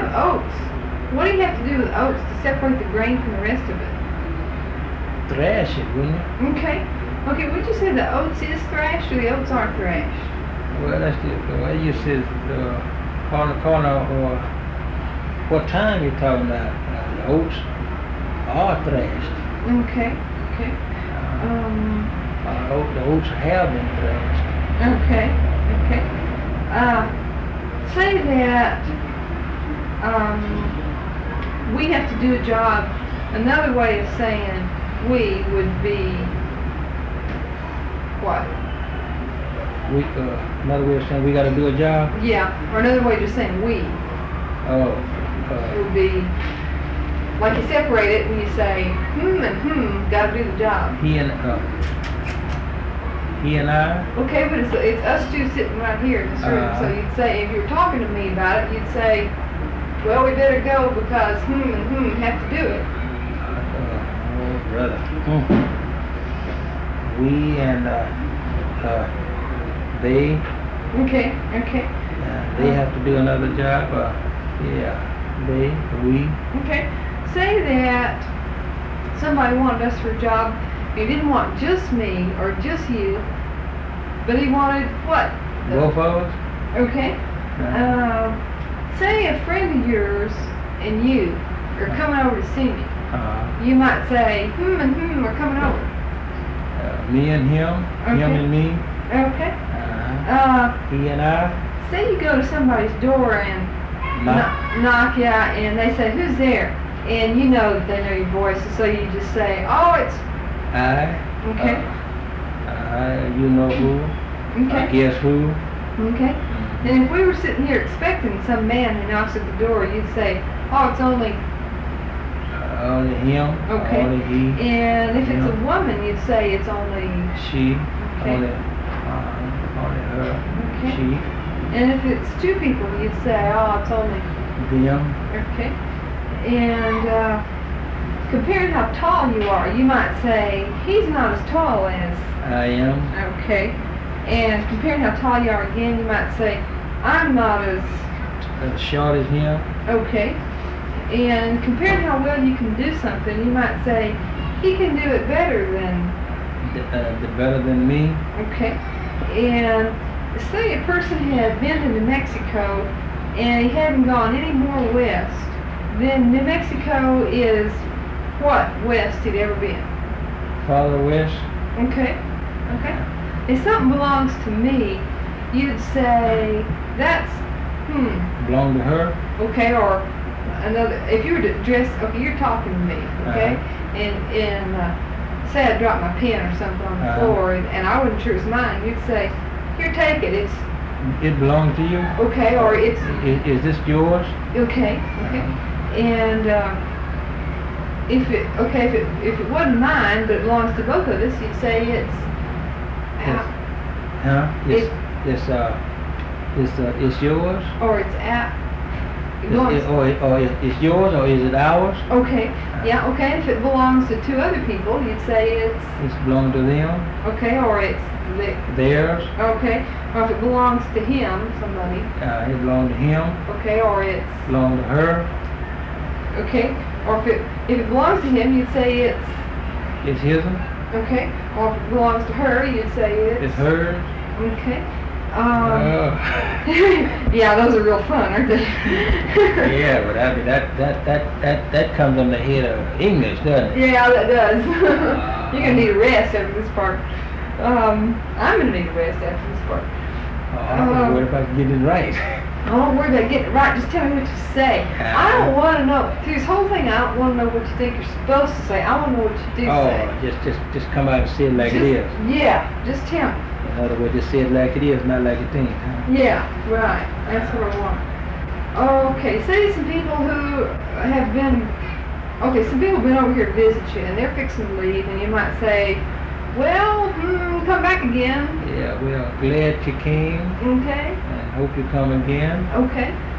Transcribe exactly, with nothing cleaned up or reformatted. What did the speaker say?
with oats? What do you have to do with oats to separate the grain from the rest of it? Thrash it, wouldn't it? Okay. Okay, would you say the oats is thrashed or the oats aren't thrashed? Well, that's the, the way you said, uh, corner, corner, or what time you talking about? Uh, the oats are thrashed. Okay, okay. Uh, Um, uh, oat- the oats have been thrashed. okay, okay. Uh, say that um, we have to do a job. Another way of saying we would be what? We, uh, another way of saying we got to do a job. Yeah, or another way of just saying we Oh, uh, would be like you separate it when you say hmm and hmm, got to do the job. he and uh, he and I. Okay, but it's, it's us two sitting right here in this room. Uh-huh. So you'd say, if you were talking to me about it, you'd say, well, we better go because hmm and hmm have to do it. Uh, oh, brother. Hmm. We and uh, uh, they. Okay, okay, Uh, they have to do another job. Uh, yeah, they, we. okay. Say that somebody wanted us for a job. He didn't want just me or just you, but he wanted what? Both of us. Okay. Uh, Uh, say a friend of yours and you are coming over to see me. uh, You might say, hmm and hmm are coming over. uh, me and him. Him Okay. and me. Okay. Uh, Uh, he and I. say you go to somebody's door and Knock. knock, knock yeah, and they say, who's there? And you know that they know your voice, so you just say, oh, it's, I. okay, Uh, I. You know who. I okay, guess who. okay. And if we were sitting here expecting some man who knocks at the door, you'd say, oh, it's only, Uh, only him. Okay. Only he. and if it's a Yeah. woman, you'd say it's only, She. Okay. Only. Uh, only her. Okay. She. and if it's two people, you'd say, oh, it's only, Them. okay. And uh, comparing how tall you are, you might say, he's not as tall as, I am. okay. And comparing how tall you are again, you might say, I'm not as, As short as him. okay. And comparing how well you can do something, you might say, he can do it better than, The, uh, the better than me. okay. And say a person had been to New Mexico and he hadn't gone any more west, then New Mexico is what west he'd ever been. Farther west. Okay, okay. If something belongs to me, you'd say, that's, hmm, Belong to her. okay, or another, if you were to dress, okay, you're talking to me, okay? Uh-huh. And, and, uh, say I dropped my pen or something on the Uh-huh. floor and, and I wasn't sure it was mine, you'd say, here, take it, it's, It belongs to you. okay, or it's, Is, is this yours? okay, okay. And, uh, if it, okay, if it, if it wasn't mine, but it belongs to both of us, you'd say it's, out, Huh? It's, It- it's uh, it's uh, it's yours. or it's out. It Is belongs, it, or, it- or it- it's yours, or is it ours? okay, yeah, okay, if it belongs to two other people, you'd say it's, It's belong to them. okay, or it's, the, Theirs. okay, or if it belongs to him, somebody, Uh, it belong to him. okay, or it's, Belong to her. okay, or if it, if it belongs to him, you'd say it's, It's his. okay, or if it belongs to her, you'd say it's, It's hers. okay. Um, Oh. yeah, those are real fun, aren't they? Yeah, but I mean that that that that that comes on the head of English, doesn't it? Yeah, that does. You're gonna need a rest after this part. Um, I'm gonna need a rest after this part. Oh, I'm Um, worried about getting it right. I don't worry about getting it right. Just tell me what you say. I don't want to know. Through this whole thing, I don't want to know what you think you're supposed to say. I want to know what you do Oh, say. just just just come out and say it like Just- it is. Yeah, just tell me. In other words, just say it like it is, not like you think. Huh? Yeah, right. That's what I want. Okay, say some people who have been, okay, some people have been over here to visit you and they're fixing to leave and you might say, well, hmm, come back again. Yeah, well, glad you came Okay, and hope you come again. okay.